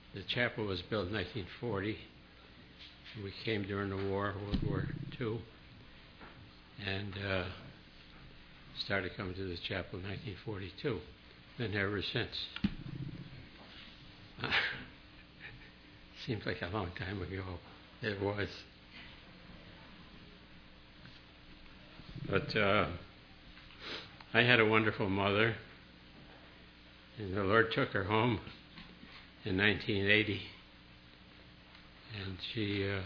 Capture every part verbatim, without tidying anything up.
The chapel was built in nineteen forty. We came during the war, World War Two, and uh, started coming to this chapel in nineteen forty-two. Been there ever since. Uh, seems like a long time ago. It was. But uh, I had a wonderful mother, and the Lord took her home in nineteen eighty, and she uh,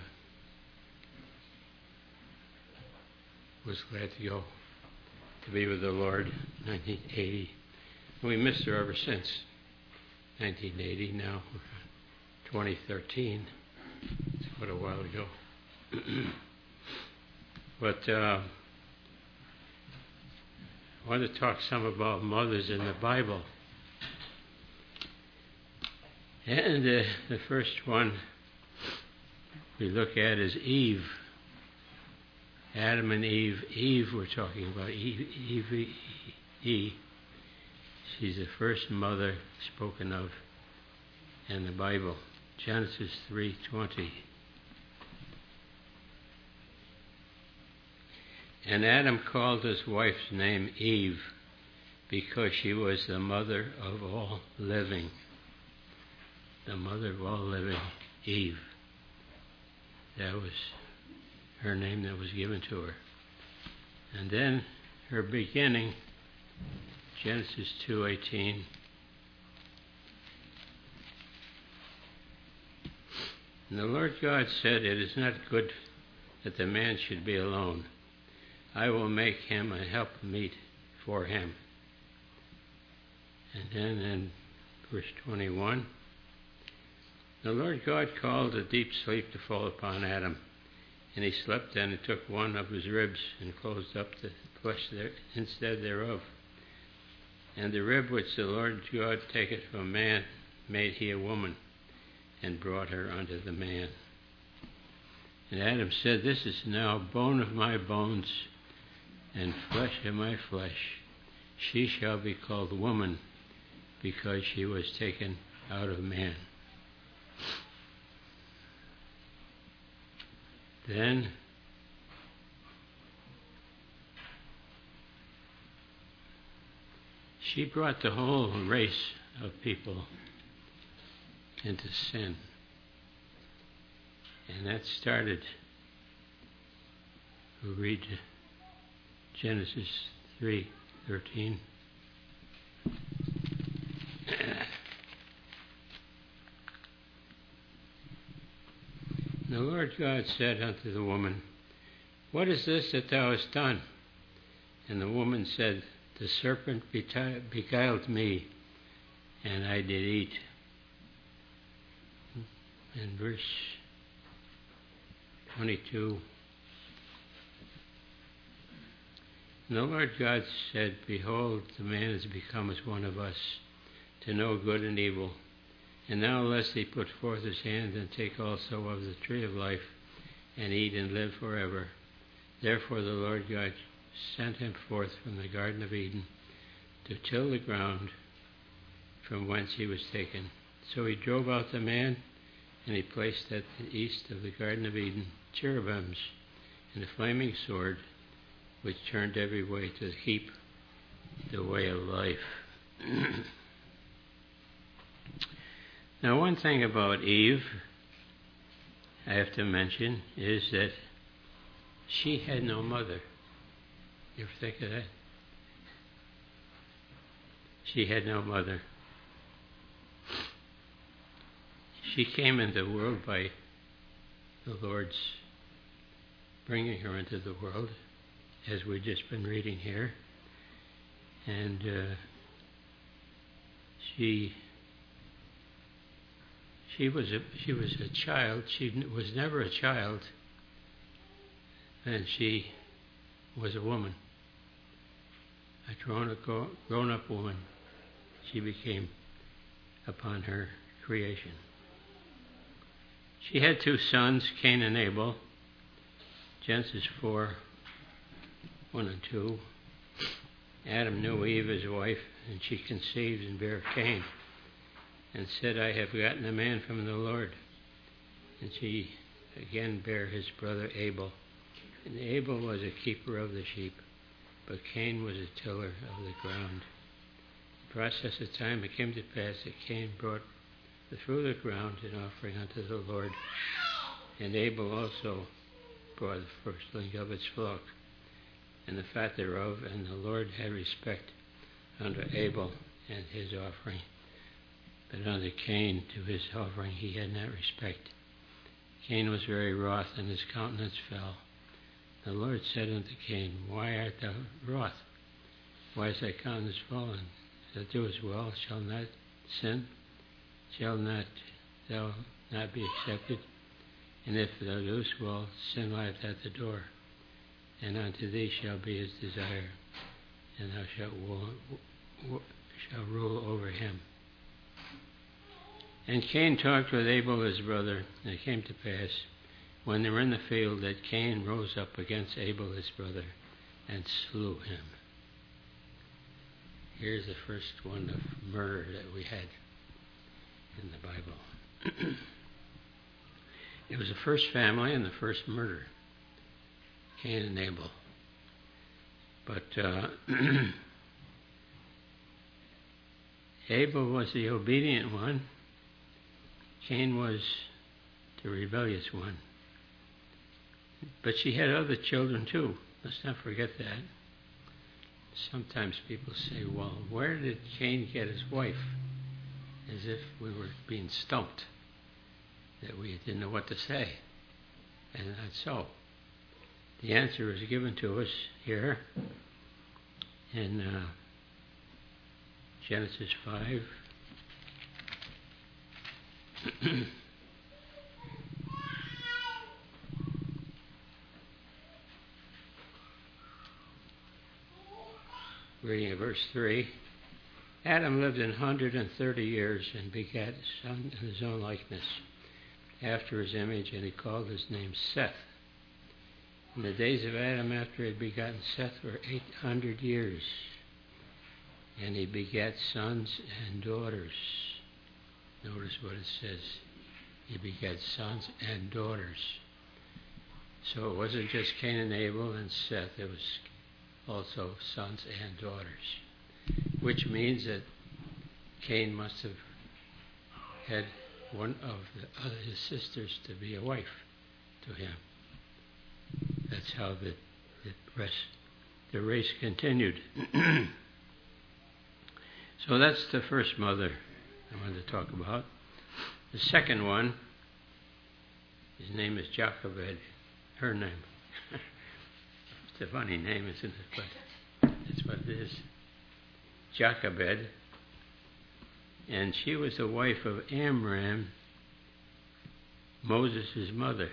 was glad to go to be with the Lord in nineteen eighty. And we missed her ever since nineteen eighty. Now twenty thirteen. It's quite a while ago. But uh, I want to talk some about mothers in the Bible. And uh, the first one we look at is Eve. Adam and Eve. Eve, we're talking about. Eve, Eve, Eve. She's the first mother spoken of in the Bible. Genesis three twenty. And Adam called his wife's name Eve because she was the mother of all living. The mother of all living, Eve. That was her name that was given to her. And then her beginning, Genesis two eighteen. And the Lord God said, "It is not good that the man should be alone. I will make him a helpmeet for him." And then in verse twenty-one, the Lord God called a deep sleep to fall upon Adam, and he slept and took one of his ribs and closed up the flesh there instead thereof. And the rib which the Lord God taketh from man made he a woman, and brought her unto the man. And Adam said, "This is now bone of my bones, and flesh of my flesh. She shall be called woman, because she was taken out of man." Then she brought the whole race of people into sin. And that started, we'll read Genesis three thirteen. The Lord God said unto the woman, "What is this that thou hast done?" And the woman said, "The serpent beguiled me, and I did eat." In verse twenty-two, and the Lord God said, "Behold, the man is become as one of us, to know good and evil. And now lest he put forth his hand and take also of the tree of life, and eat and live forever. Therefore the Lord God sent him forth from the Garden of Eden to till the ground from whence he was taken. So he drove out the man, and he placed at the east of the Garden of Eden cherubims and a flaming sword, which turned every way to keep the way of life. Now, one thing about Eve I have to mention is that she had no mother. You ever think of that? She had no mother. She came into the world by the Lord's bringing her into the world, as we've just been reading here. And uh, she she was a she was a child. She was never a child, and she was a woman, a grown up grown up woman. She became upon her creation. She had two sons, Cain and Abel. Genesis four, one and two. Adam knew Eve his wife, and she conceived and bare Cain. and said, I have gotten a man from the Lord. And she again bare his brother Abel. And Abel was a keeper of the sheep, but Cain was a tiller of the ground. In the process of time it came to pass that Cain brought the fruit of the ground in offering unto the Lord, and Abel also brought the firstling of its flock, and the fat thereof, and the Lord had respect unto Abel and his offering, but unto Cain to his offering he had not respect. Cain was very wroth, and his countenance fell. The Lord said unto Cain, Why art thou wroth? Why is thy countenance fallen? Thou doest well, shall not sin? Shall not thou not be accepted? And if thou doest well, sin lieth at the door, and unto thee shall be his desire, and thou shalt, wo- shalt rule over him. And Cain talked with Abel his brother, and it came to pass, when they were in the field, that Cain rose up against Abel his brother, and slew him. Here's the first one of murder that we had in the Bible. It was the first family and the first murder, Cain and Abel. But uh, Abel was the obedient one. Cain was the rebellious one. But she had other children too. Let's not forget that. Sometimes people say, well, where did Cain get his wife? As if we were being stumped, that we didn't know what to say. And not so. The answer is given to us here in uh, Genesis five. Reading of verse three. Adam lived an hundred and thirty years and begat a son in his own likeness, after his image, and he called his name Seth. And the days of Adam after he had begotten Seth were eight hundred years, and he begat sons and daughters. Notice what it says. He begat sons and daughters. So it wasn't just Cain and Abel and Seth, it was also sons and daughters, which means that Cain must have had one of the other his sisters to be a wife to him. That's how the, the rest the race continued. So that's the first mother I wanted to talk about. The second one, his name is Jochebed. Her name. It's a funny name, isn't it? But that's what it is. Jochebed. And she was the wife of Amram, Moses' mother.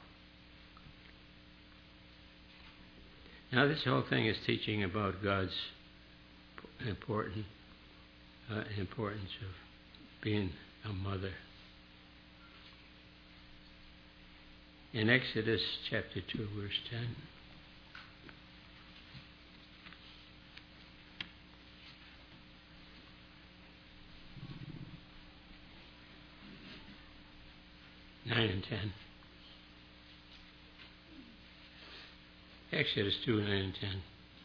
Now this whole thing is teaching about God's important uh, importance of being a mother. In Exodus chapter two, verse ten. nine and ten. Exodus two, nine and ten.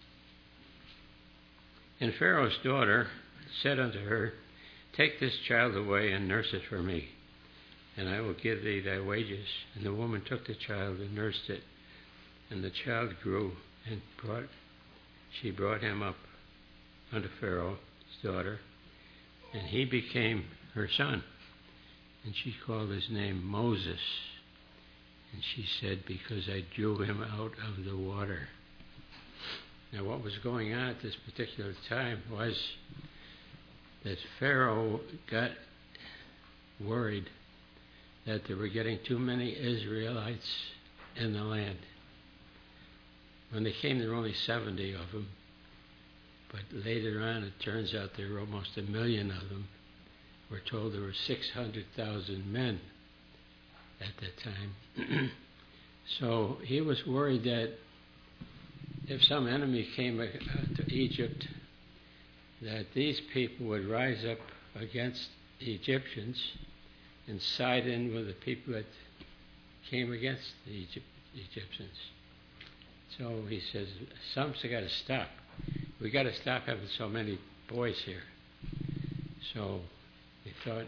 And Pharaoh's daughter said unto her, Take this child away and nurse it for me, and I will give thee thy wages. And the woman took the child and nursed it, and the child grew, and brought she brought him up unto Pharaoh's daughter, and he became her son. And she called his name Moses. And she said, Because I drew him out of the water. Now what was going on at this particular time was that Pharaoh got worried that there were getting too many Israelites in the land. When they came, there were only seventy of them. But later on, it turns out there were almost a million of them. We're told there were six hundred thousand men at that time. So he was worried that if some enemy came to Egypt, that these people would rise up against the Egyptians and side in with the people that came against the Egypt, Egyptians. So he says, something's got to stop. We got to stop having so many boys here. So he thought,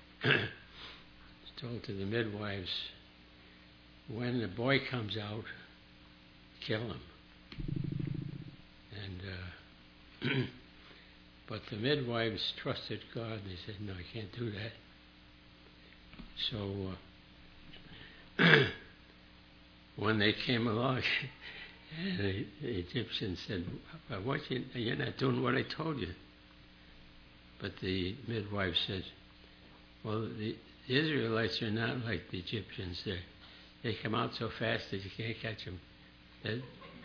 told to the midwives, when the boy comes out, kill him. And uh, but the midwives trusted God, and they said, no, I can't do that. So uh, when they came along, the, the Egyptians said, what you, you're not doing what I told you. But the midwife said, well, the, the Israelites are not like the Egyptians. They they come out so fast that you can't catch them. That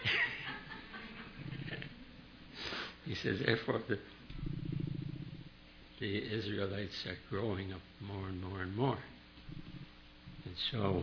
he says, therefore, the, the Israelites are growing up more and more and more. And so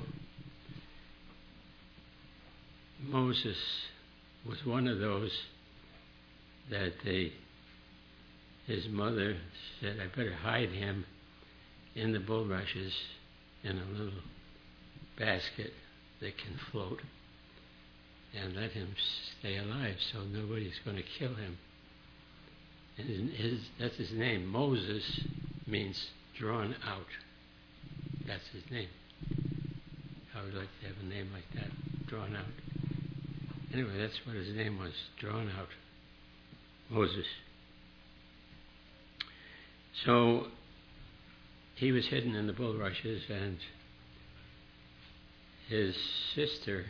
Moses was one of those that they, his mother said, I better hide him in the bulrushes in a little basket that can float and let him stay alive so nobody's going to kill him. And his, that's his name. Moses means drawn out. That's his name. I would like to have a name like that, drawn out. Anyway, that's what his name was, drawn out. Moses. So he was hidden in the bulrushes, and his sister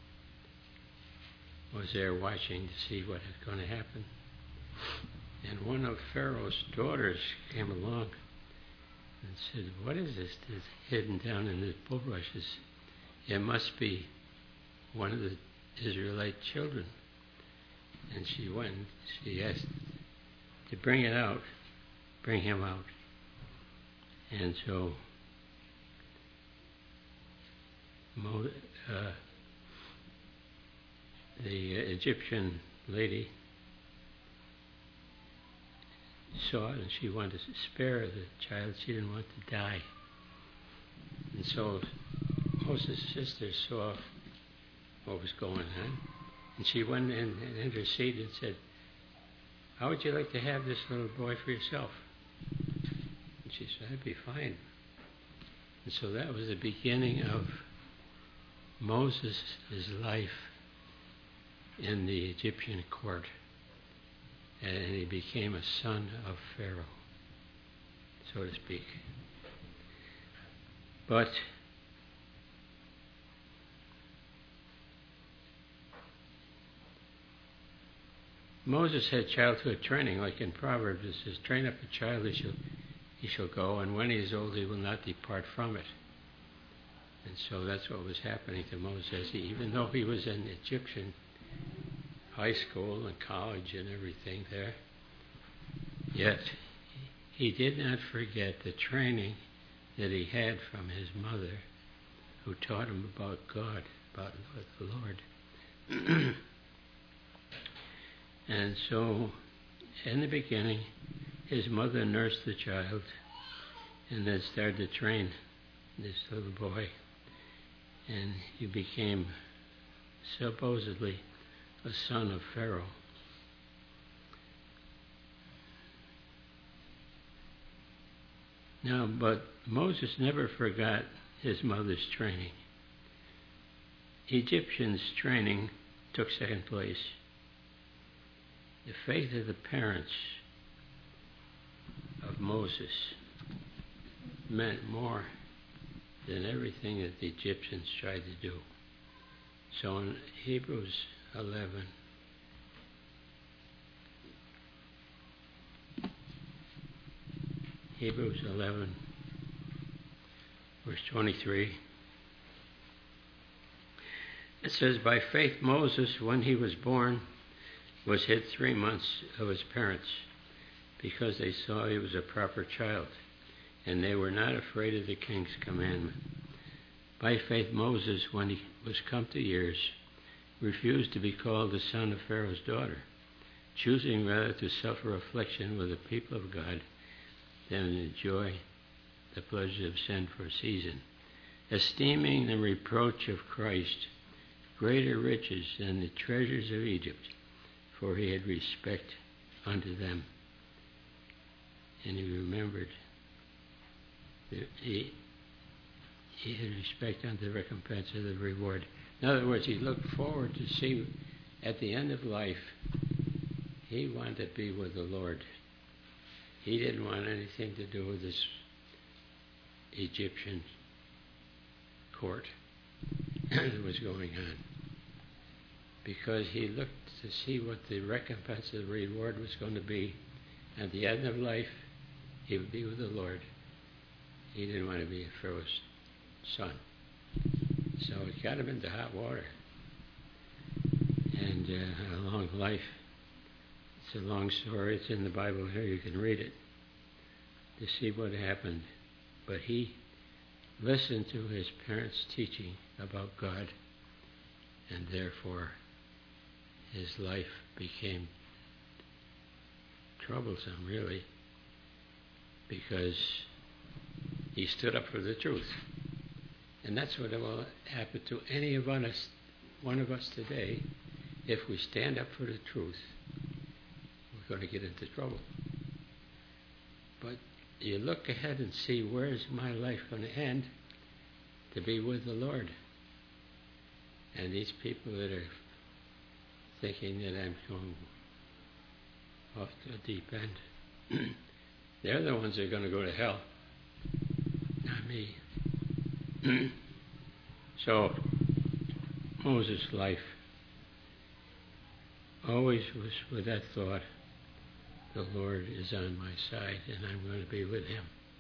was there watching to see what was going to happen. And one of Pharaoh's daughters came along and said, what is this that's hidden down in the bulrushes? It must be one of the Israelite children. And she went, she asked to bring it out, bring him out. And so Mo, uh, the Egyptian lady saw it, and she wanted to spare the child. She didn't want to die. And so Moses' sister saw what was going on, and she went in and interceded and said, how would you like to have this little boy for yourself? And she said, I'd be fine. And so that was the beginning of Moses' life in the Egyptian court. And he became a son of Pharaoh, so to speak. But Moses had childhood training, like in Proverbs it says, train up a child, he shall, he shall go, and when he is old he will not depart from it. And so that's what was happening to Moses. He, even though he was in Egyptian high school and college and everything there, yet he did not forget the training that he had from his mother, who taught him about God, about the Lord. And so, in the beginning, his mother nursed the child and then started to train this little boy. And he became supposedly a son of Pharaoh. Now, but Moses never forgot his mother's training. Egyptians' training took second place. The faith of the parents of Moses meant more than everything that the Egyptians tried to do. So in Hebrews eleven, Hebrews eleven, verse twenty-three, it says, by faith Moses, when he was born, was hid three months of his parents, because they saw he was a proper child, and they were not afraid of the king's commandment. By faith Moses, when he was come to years, refused to be called the son of Pharaoh's daughter, choosing rather to suffer affliction with the people of God than enjoy the pleasure of sin for a season, esteeming the reproach of Christ greater riches than the treasures of Egypt, for he had respect unto them. And he remembered that he, he had respect unto the recompense of the reward. In other words, he looked forward to see at the end of life, he wanted to be with the Lord. He didn't want anything to do with this Egyptian court that was going on, because he looked to see what the recompense of the reward was going to be. At the end of life, he would be with the Lord. He didn't want to be a Pharaoh's son. So it got him into hot water. And uh, a long life. It's a long story. It's in the Bible here. You can read it to see what happened. But he listened to his parents' teaching about God, and therefore his life became troublesome, really, because he stood up for the truth. And that's what will happen to any of us, one of us today. If we stand up for the truth, we're going to get into trouble. But you look ahead and see, where's my life going to end? To be with the Lord. And these people that are thinking that I'm going off to a deep end, they're the ones that are going to go to hell, not me. So, Moses' life always was with that thought, the Lord is on my side and I'm going to be with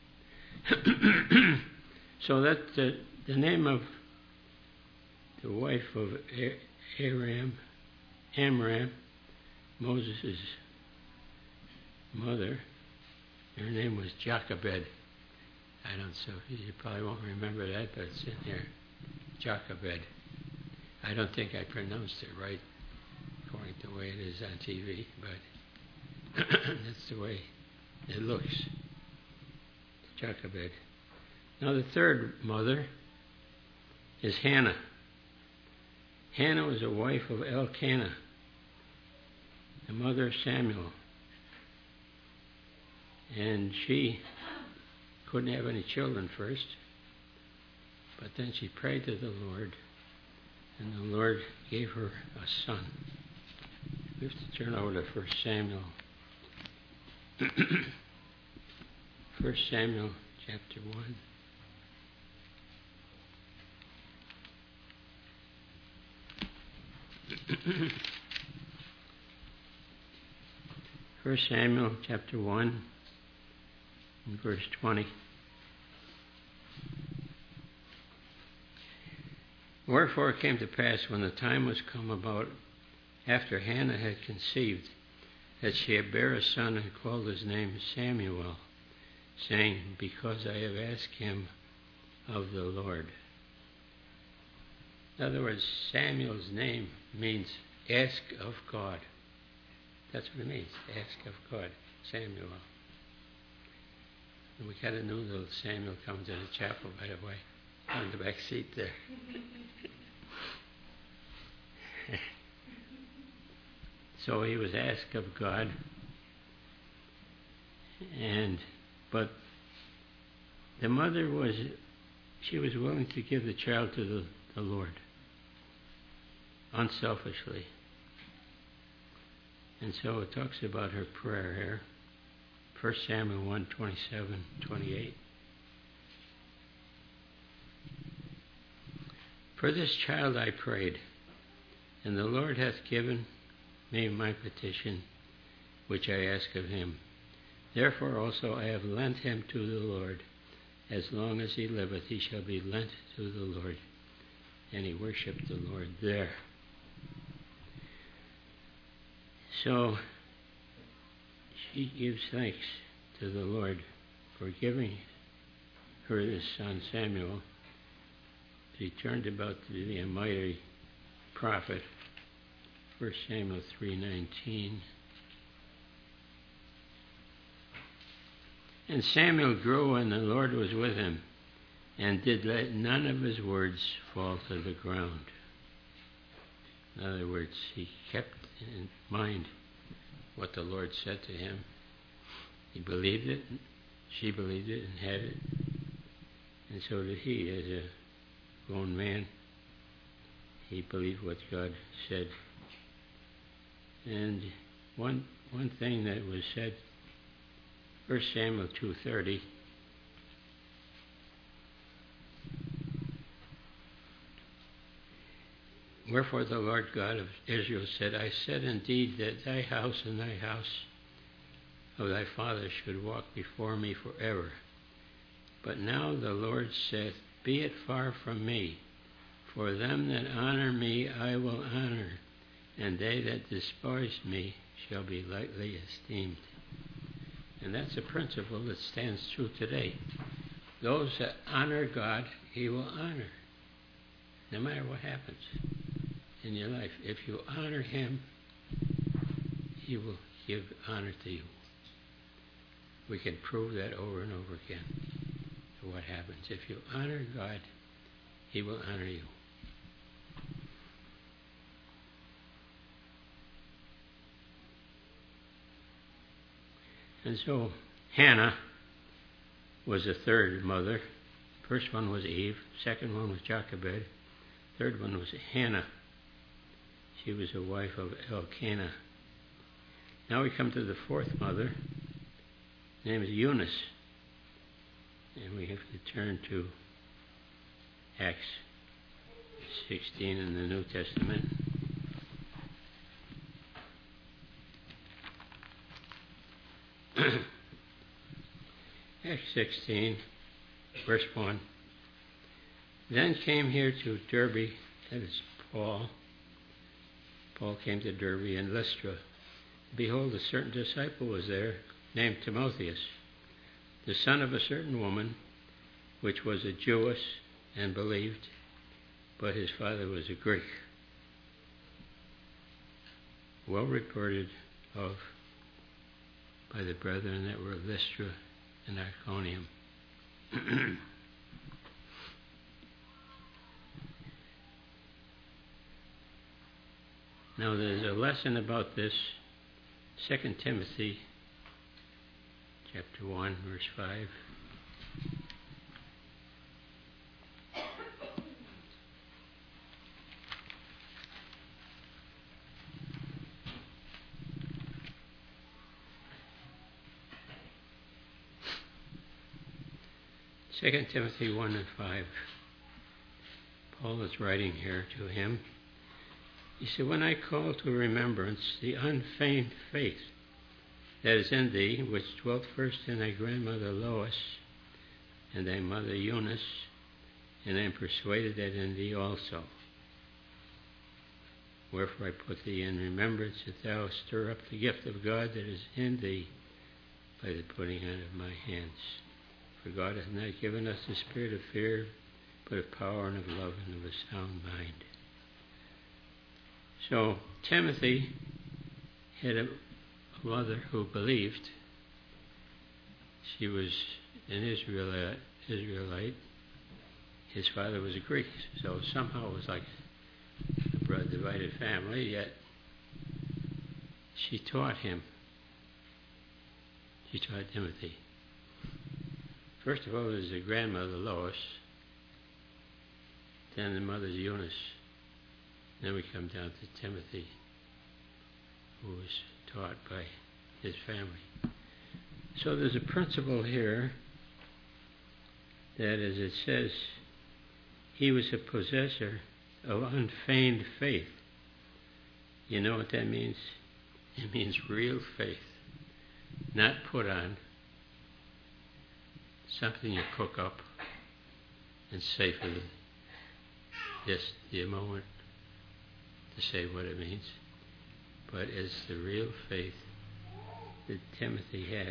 him. So that the, the name of the wife of Aram, Amram, Moses' mother, her name was Jochebed. I don't so you probably won't remember that, but it's in there. Jochebed. I don't think I pronounced it right according to the way it is on T V, but that's the way it looks. Jochebed. Now the third mother is Hannah. Hannah was a wife of Elkanah, the mother of Samuel. And she couldn't have any children first, but then she prayed to the Lord, and the Lord gave her a son. We have to turn over to First Samuel. First Samuel chapter one. First Samuel chapter one and verse twenty. Wherefore it came to pass, when the time was come about, after Hannah had conceived, that she bare a son, and called his name Samuel, saying, Because I have asked him of the Lord. In other words, Samuel's name means ask of God. That's what it means, ask of God, Samuel. And we got a new little Samuel coming to the chapel, by the way, on the back seat there. So he was asked of God, and but the mother was, she was willing to give the child to the, the Lord, unselfishly. And so it talks about her prayer here. First Samuel one, twenty-seven, twenty-eight. For this child I prayed, and the Lord hath given me my petition, which I ask of him. Therefore also I have lent him to the Lord. As long as he liveth, he shall be lent to the Lord. And he worshipped the Lord there. So she gives thanks to the Lord for giving her this son Samuel. He turned about to be a mighty prophet. First Samuel three nineteen. And Samuel grew, and the Lord was with him, and did let none of his words fall to the ground. In other words, he kept in mind what the Lord said to him. He believed it, she believed it, and had it. And so did he, as a grown man. He believed what God said. And one one thing that was said, First Samuel two thirty, wherefore the Lord God of Israel said, I said indeed that thy house and thy house of thy father should walk before me forever. But now the Lord saith, be it far from me, for them that honor me I will honor, and they that despise me shall be lightly esteemed. And that's a principle that stands true today. Those that honor God, he will honor, no matter what happens in your life. If you honor him, he will give honor to you. We can prove that over and over again. What happens? If you honor God, he will honor you. And so Hannah was the third mother. First one was Eve. Second one was Jochebed. Third one was Hannah. She was the wife of Elkanah. Now we come to the fourth mother. Her name is Eunice. And we have to turn to Acts sixteen in the New Testament. Acts sixteen, verse one. Then came here to Derbe, that is Paul. Paul came to Derbe and Lystra. Behold, a certain disciple was there, named Timotheus, the son of a certain woman, which was a Jewess and believed, but his father was a Greek, well reported of by the brethren that were at Lystra and Iconium. Now there's a lesson about this, Second Timothy chapter one, verse five. Second Timothy one and five. Paul is writing here to him. He said, when I call to remembrance the unfeigned faith that is in thee, which dwelt first in thy grandmother Lois and thy mother Eunice, and I am persuaded that in thee also. Wherefore I put thee in remembrance that thou stir up the gift of God that is in thee by the putting on of my hands. For God hath not given us the spirit of fear, but of power and of love and of a sound mind. So Timothy had a mother who believed. She was an Israelite. Israelite. His father was a Greek, so somehow it was like a divided family, yet she taught him. She taught Timothy. First of all, there's the grandmother, Lois. Then the mother's Eunice. Then we come down to Timothy, who was taught by his family. So there's a principle here that, as it says, he was a possessor of unfeigned faith. You know what that means? It means real faith, not put on, something you cook up and say for the, just the moment to say what it means, but it's the real faith that Timothy had.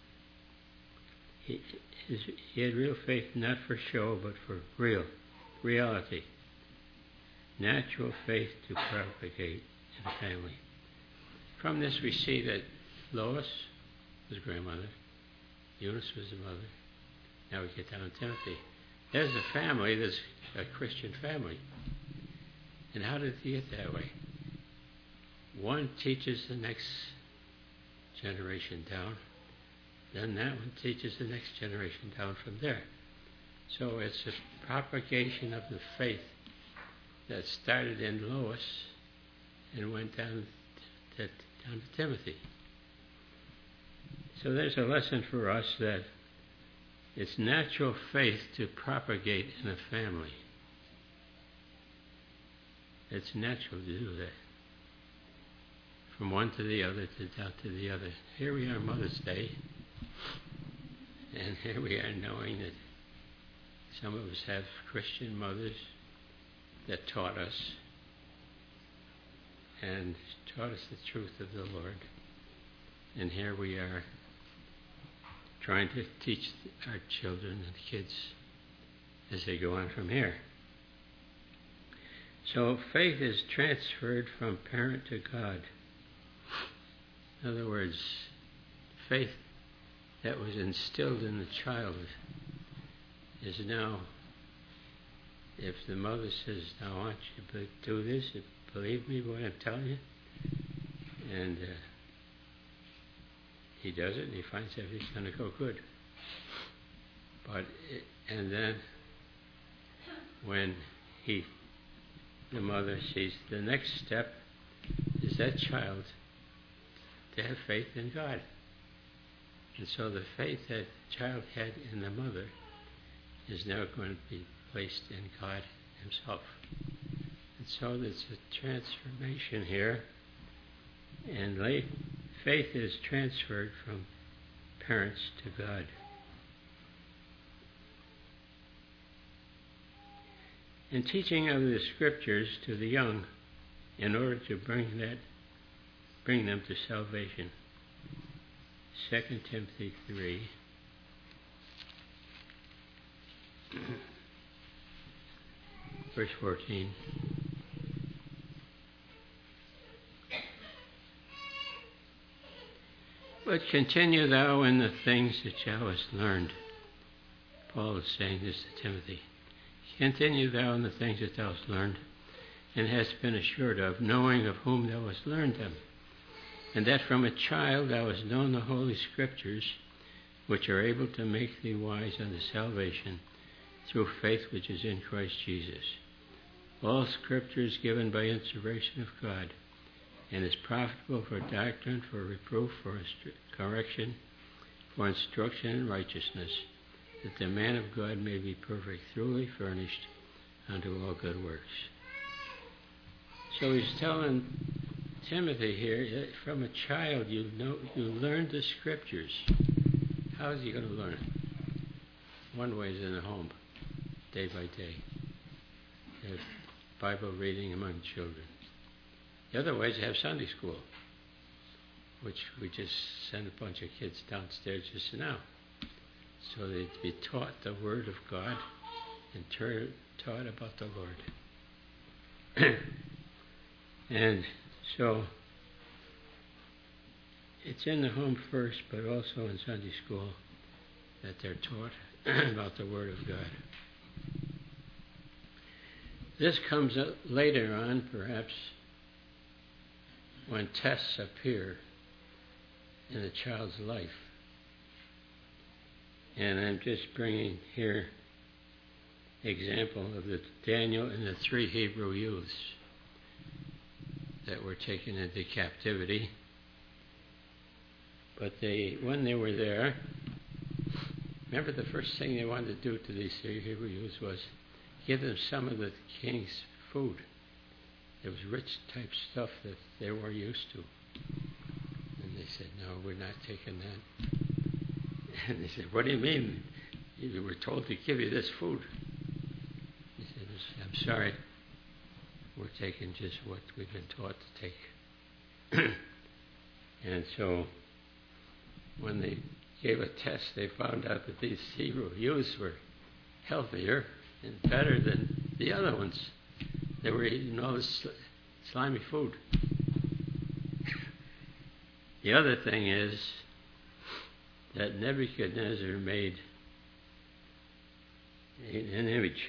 He, his, he had real faith not for show, but for real, reality. Natural faith to propagate in the family. From this we see that Lois, his grandmother, Eunice was the mother. Now we get down to Timothy. There's a family, there's a Christian family. And how did it get that way? One teaches the next generation down, then that one teaches the next generation down from there. So it's a propagation of the faith that started in Lois and went down to, down to Timothy. So there's a lesson for us that it's natural faith to propagate in a family. It's natural to do that. From one to the other, to down to the other. Here we are, Mother's Day. And here we are knowing that some of us have Christian mothers that taught us and taught us the truth of the Lord. And here we are trying to teach our children and kids as they go on from here. So faith is transferred from parent to God. In other words, faith that was instilled in the child is now, if the mother says, now I want you to do this, believe me what I'm telling you, and uh, he does it and he finds everything's going to go good. But, it, and then when he, the mother sees the next step is that child to have faith in God. And so the faith that the child had in the mother is now going to be placed in God himself. And so there's a transformation here, and late faith is transferred from parents to God. In teaching of the Scriptures to the young, in order to bring that, bring them to salvation. Second Timothy three. Verse fourteen. But continue thou in the things that thou hast learned. Paul is saying this to Timothy. Continue thou in the things that thou hast learned, and hast been assured of, knowing of whom thou hast learned them, and that from a child thou hast known the Holy Scriptures, which are able to make thee wise unto salvation through faith which is in Christ Jesus. All Scripture is given by inspiration of God, and is profitable for doctrine, for reproof, for instru- correction, for instruction in righteousness, that the man of God may be perfect, thoroughly furnished unto all good works. So he's telling Timothy here that from a child you know you learn the Scriptures. How is he going to learn it? One way is in the home, day by day. There's Bible reading among children. The other way is to have Sunday school, which we just send a bunch of kids downstairs just now. So they'd be taught the Word of God and tur- taught about the Lord. And so it's in the home first, but also in Sunday school that they're taught about the Word of God. This comes up later on, perhaps, when tests appear in a child's life. And I'm just bringing here example of the Daniel and the three Hebrew youths that were taken into captivity. But they, when they were there, remember the first thing they wanted to do to these three Hebrew youths was give them some of the king's food. It was rich type stuff that they were used to. And they said, no, we're not taking that. And they said, what do you mean? You were told to give you this food. He said, I'm sorry. We're taking just what we've been taught to take. And so when they gave a test, they found out that these Hebrew youths were healthier and better than the other ones. They were eating all this slimy food. The other thing is that Nebuchadnezzar made an image.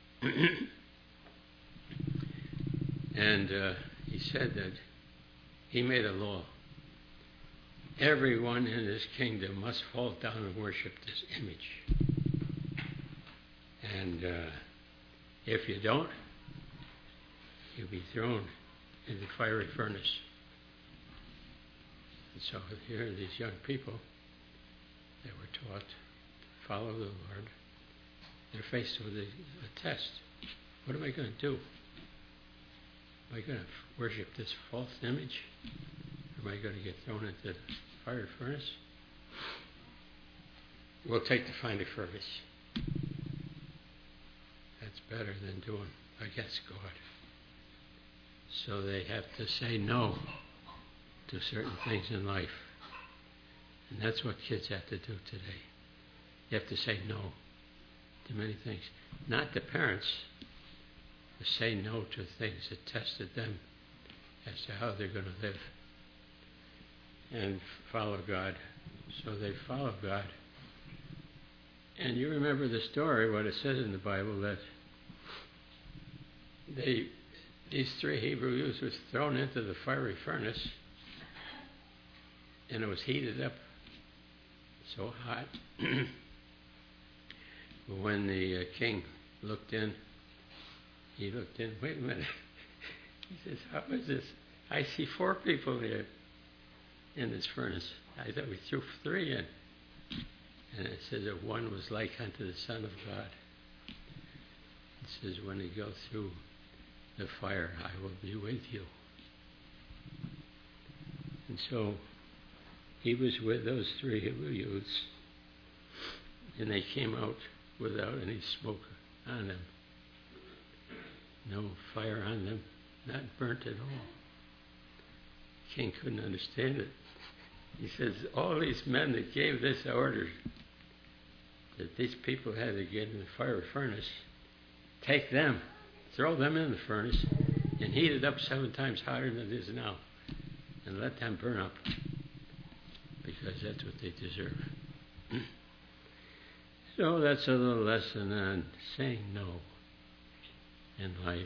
And uh, he said that he made a law. Everyone in his kingdom must fall down and worship this image. And uh, if you don't, you'll be thrown in the fiery furnace. And so here are these young people that were taught to follow the Lord. They're faced with a, a test. What am I going to do? Am I going to worship this false image? Or am I going to get thrown into the fire furnace? We'll take the fiery furnace. That's better than doing against God. So they have to say no to certain things in life. And that's what kids have to do today. You have to say no to many things. Not the parents, but say no to things that tested them as to how they're going to live and follow God. So they follow God. And you remember the story, what it says in the Bible, that they, these three Hebrew youths were thrown into the fiery furnace, and it was heated up so hot. When the uh, king looked in, he looked in, wait a minute. He says, how is this? I see four people here in this furnace. I thought we threw three in. And it says that one was like unto the Son of God. It says, when you go through the fire, I will be with you. And so he was with those three Hebrew youths, and they came out without any smoke on them. No fire on them, not burnt at all. The king couldn't understand it. He says, all these men that gave this order, that these people had to get in the fiery furnace, take them, throw them in the furnace, and heat it up seven times hotter than it is now, and let them burn up, because that's what they deserve. So that's a little lesson on saying no in life,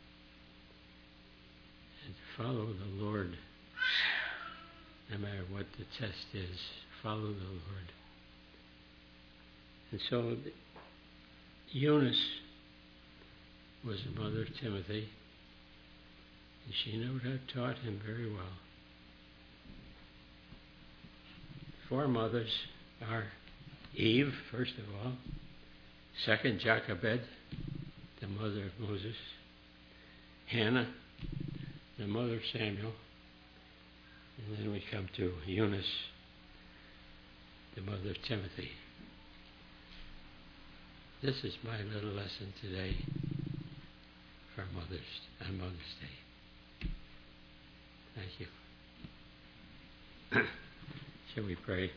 and to follow the Lord. No matter what the test is, follow the Lord. And so Eunice was the mother of Timothy, and she no doubt taught him very well. Four mothers are Eve, first of all. Second, Jochebed, the mother of Moses. Hannah, the mother of Samuel. And then we come to Eunice, the mother of Timothy. This is my little lesson today for Mother's, on Mother's Day. Thank you. Shall we pray?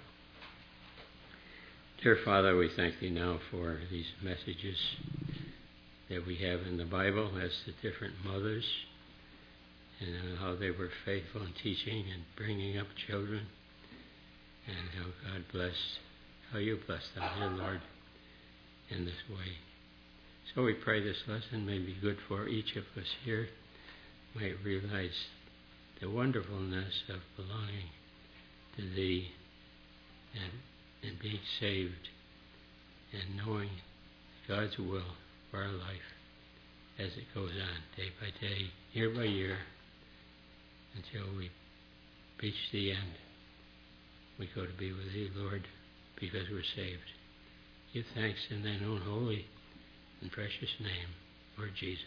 Dear Father, we thank Thee now for these messages that we have in the Bible as to different mothers, and how they were faithful in teaching and bringing up children, and how God blessed, how You blessed them, dear Lord, in this way. So we pray this lesson may be good for each of us here, might realize the wonderfulness of belonging to Thee and, and being saved and knowing God's will for our life as it goes on day by day, year by year, until we reach the end. We go to be with Thee, Lord, because we're saved. Give thanks in Thine own holy and precious name, Lord Jesus.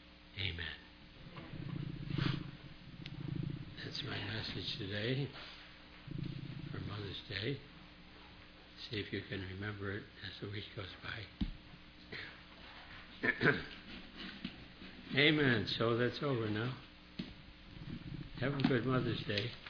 Amen. That's my message today for Mother's Day. See if you can remember it as the week goes by. Amen. So that's over now. Have a good Mother's Day.